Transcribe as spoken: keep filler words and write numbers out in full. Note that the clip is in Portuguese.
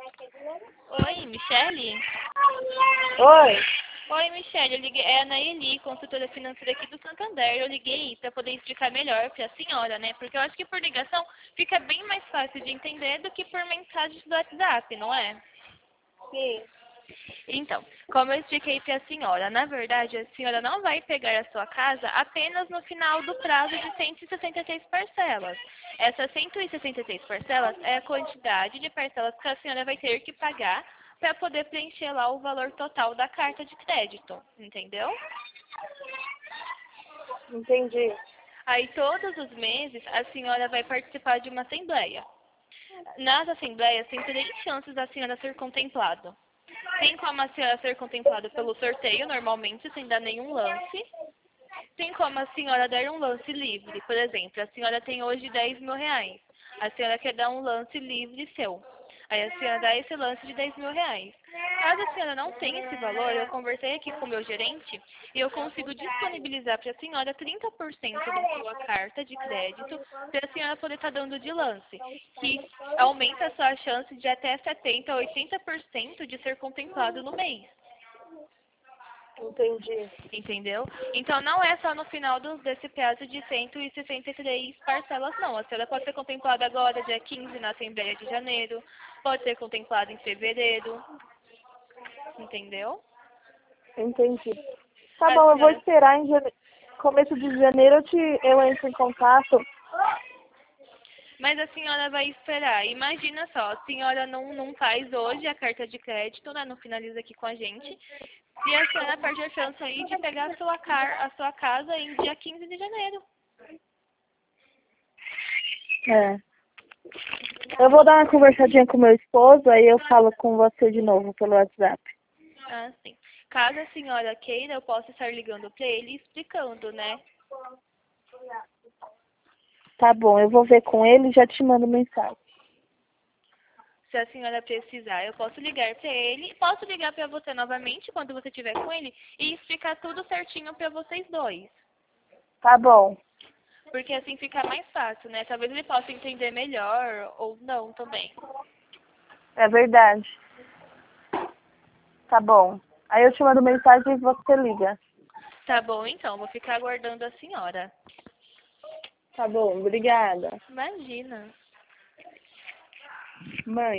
Oi, Michele? Oi. Oi, Michele, eu liguei, é a Naeli, consultora financeira aqui do Santander. Eu liguei para poder explicar melhor para a senhora, né? Porque eu acho que por ligação fica bem mais fácil de entender do que por mensagem do WhatsApp, não é? Sim. Então, como eu expliquei para a senhora, na verdade, a senhora não vai pegar a sua casa apenas no final do prazo de cento e sessenta e seis parcelas. Essas cento e sessenta e seis parcelas é a quantidade de parcelas que a senhora vai ter que pagar para poder preencher lá o valor total da carta de crédito, entendeu? Entendi. Aí, todos os meses, a senhora vai participar de uma assembleia. Nas assembleias, tem três chances da senhora ser contemplado. Tem como a senhora ser contemplada pelo sorteio, normalmente, sem dar nenhum lance. Tem como a senhora dar um lance livre. Por exemplo, a senhora tem hoje dez mil reais. A senhora quer dar um lance livre seu. Aí a senhora dá esse lance de dez mil reais. Caso a senhora não tenha esse valor, eu conversei aqui com o meu gerente e eu consigo disponibilizar para a senhora trinta por cento da sua carta de crédito para a senhora poder estar dando de lance, que aumenta a sua chance de até setenta por cento a oitenta por cento de ser contemplado no mês. Entendi. Entendeu? Então não é só no final do, desse prazo de cento e sessenta e três parcelas, não. A senhora pode ser contemplada agora, dia quinze, na Assembleia de Janeiro. Pode ser contemplada em fevereiro. Entendeu? Entendi. Tá A bom, eu vou senhora... esperar em jane... começo de janeiro eu, te... eu entro em contato. Mas a senhora vai esperar. Imagina só, a senhora não, não faz hoje a carta de crédito, né? Não finaliza aqui com a gente. E a senhora perde a chance aí de pegar a sua, car... a sua casa em dia quinze de janeiro. É. Eu vou dar uma conversadinha com meu esposo, aí eu falo com você de novo pelo WhatsApp. Ah, sim. Caso a senhora queira, eu posso estar ligando para ele e explicando, né? Tá bom, eu vou ver com ele e já te mando mensagem. Se a senhora precisar, eu posso ligar para ele, posso ligar para você novamente quando você estiver com ele e explicar tudo certinho para vocês dois. Tá bom. Porque assim fica mais fácil, né? Talvez ele possa entender melhor ou não também. É verdade. Tá bom. Aí eu te mando mensagem e você liga. Tá bom, então. Vou ficar aguardando a senhora. Tá bom, obrigada. Imagina. Mãe.